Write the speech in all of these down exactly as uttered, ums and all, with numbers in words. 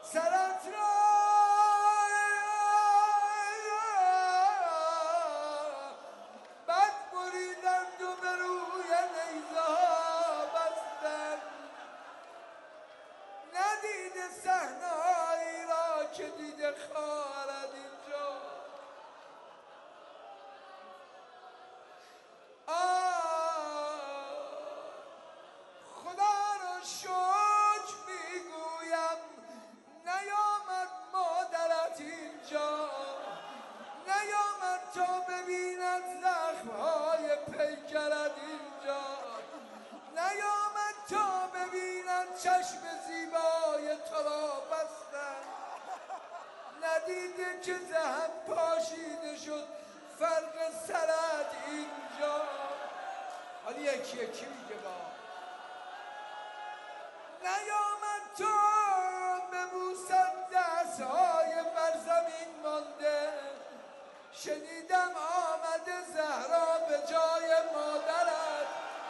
سرت را بد بریدند و به روی نیزه ها بستند. ندیده صحنه‌هایی را که دیده خواهد اینجا. خدا را شکر میگویم نیامد مادرت اینجا، نیامد تا ببیند زخمهای پیکرت اینجا، نیامد تا ببیند چشم زیبای تو را بستن. ندیده که ذهن پاشیده شد فرق سرت اینجا. حالا یکی یکی میگه با نیامد تا ببوسد دستهای بر زمین مانده. شنیدم آمده زهرا به جای مادرت.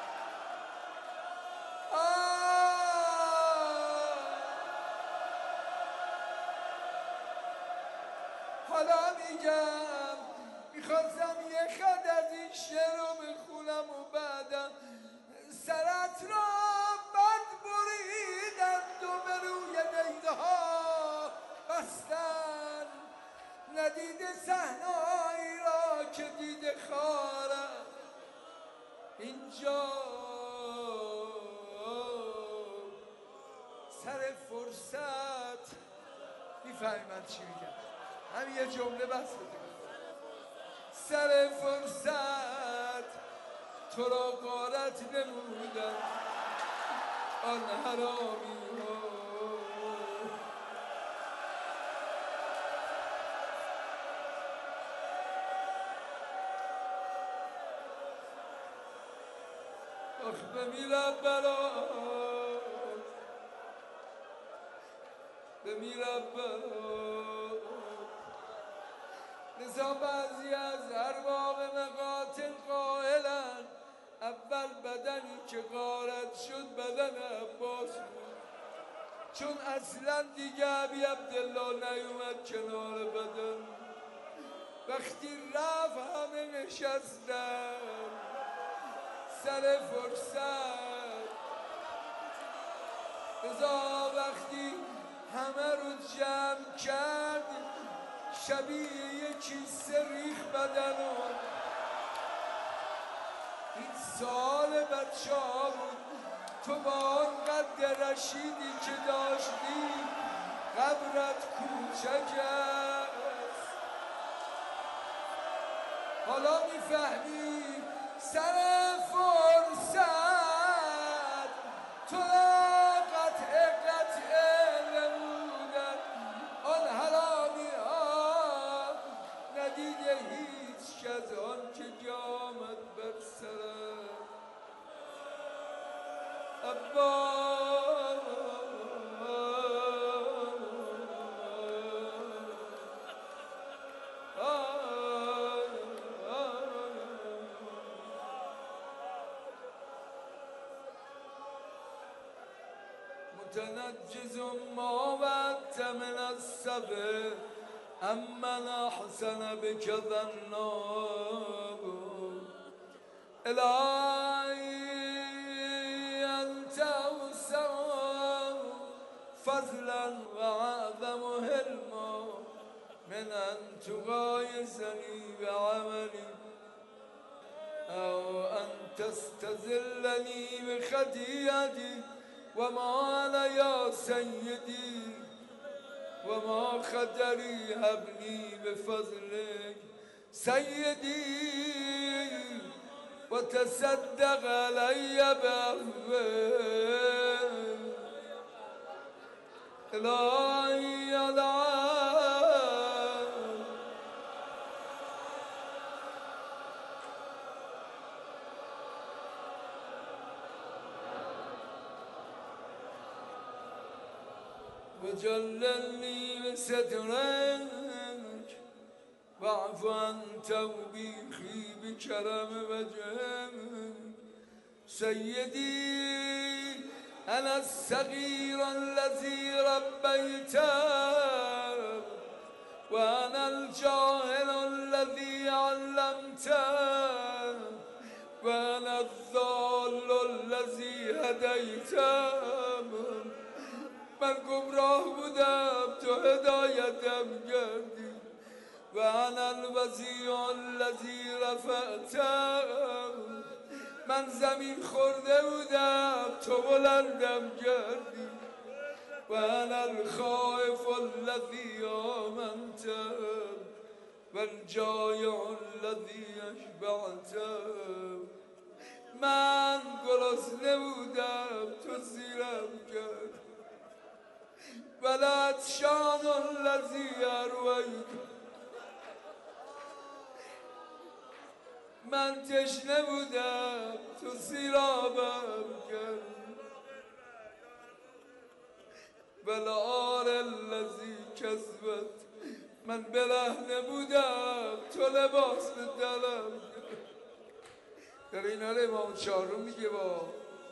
حالا میگم میخواستم یه خط از این شعر رو بخونم و بعدم سرت را بد بریدند و به روی نیزه ها بستند. ندیده صحنه‌هایی را که دیده خواهرت اینجا. سر فرصت میفهمی من چی میگم؟ همین یه جمله بس بده. سر فرصت تو را غارت نمودن آن حرامی ها. آخ بمیرم برات، بمیرم برات. لذا بعضی از ارباب مقاطع قائلن اول بدنی که غارت شد بدن عباس بود، چون اصلا دیگه ابی عبدالله نیومد کنار بدن. وقتی رفت همه نشستن سر فرصت. لذا وقتی همه رو جمع کرد شبیه یکی سریخ بدن و این سال بچه ها بود. تو با آن قد رشیدی که داشتی قبرت کوچک است. حالا میفهمی سر فرصت تو را قطع قطع نمودن آن حرامی ها. ندیده هیچ کس آن که آمد بر سرت عباس. متنجز ما وعدت من السبع أمن أحسن بك ظنه. إلهي أنت أوسع فضلا وأعظم حلما من أن تغايزني بعملي أو أن تستذلني بخطيئتي. وما أنا يا سيدي وما خدري هبني بفضلك سيدي وتصدق علي بعفوك. إلهي يا وجللني بسترك واعف عن توبيخي بكرم وجهك. سيدي أنا الصغير الذي ربيته هدیتم من گمراه بودم تو هدایتم کردی و انا الوزیع الذی رفعتم من زمین خورده بودم تو بلندم کردی و انا الخائف الذی آمنتم و الجایع الذی اشبعتم من گرسنه بودم تو سیرم کرد والعطشان الذی ارویت من تشنه بودم تو سیرابم کرد والعار الذی کسوت من برهنه بودم تو لباس به دلم کرد. در اینا رو امام چهارم میگه با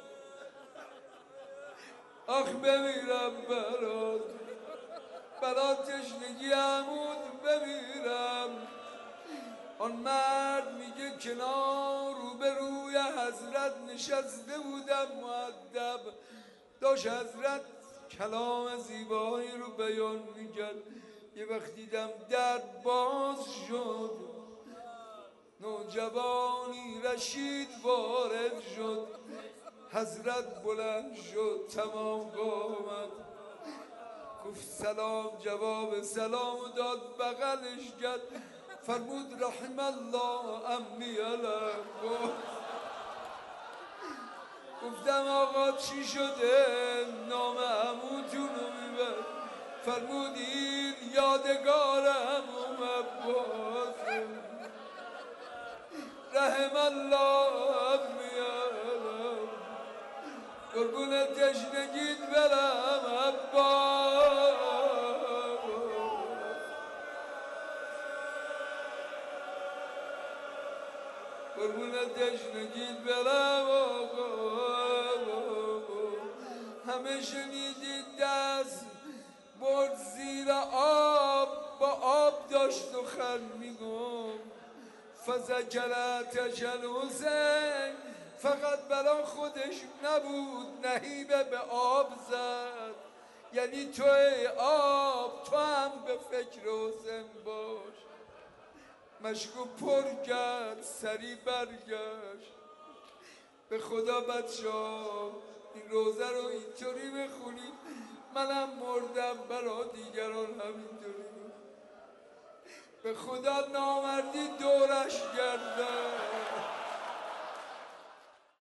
آخ بمیرم برات برات تشنگی عمود بمیرم. آن مرد میگه کنار روبروی حضرت نشسته بودم مؤدب داشت حضرت کلام زیبایی رو بیان میکرد. یه وقت دیدم در باز شد نوجوانی رشید وارد شد حضرت بلند شد تمام قامت گفت سلام جواب سلام داد بغلش کرد فرمود رحم الله امی علم گفتم آقا چی شده نام عموتون رو میبر فرمود این یادگار عموم عباس رحم الله امی علم قربون تشنگید برم عباس قربون تشنگید برم آقا همه شنیدید دست برد زیر آب با آب داشت و خر میگم فذکرتش الحسین فقط برا خودش نبود نهیبه به آب زد یعنی تو ای آب تو هم به فکر حسین باش مشکو پر کرد سری برگشت به خدا بچه ها این روزه رو اینطوری بخونید منم مردم برا دیگران همینطوری به خدا نامردی دورش گردن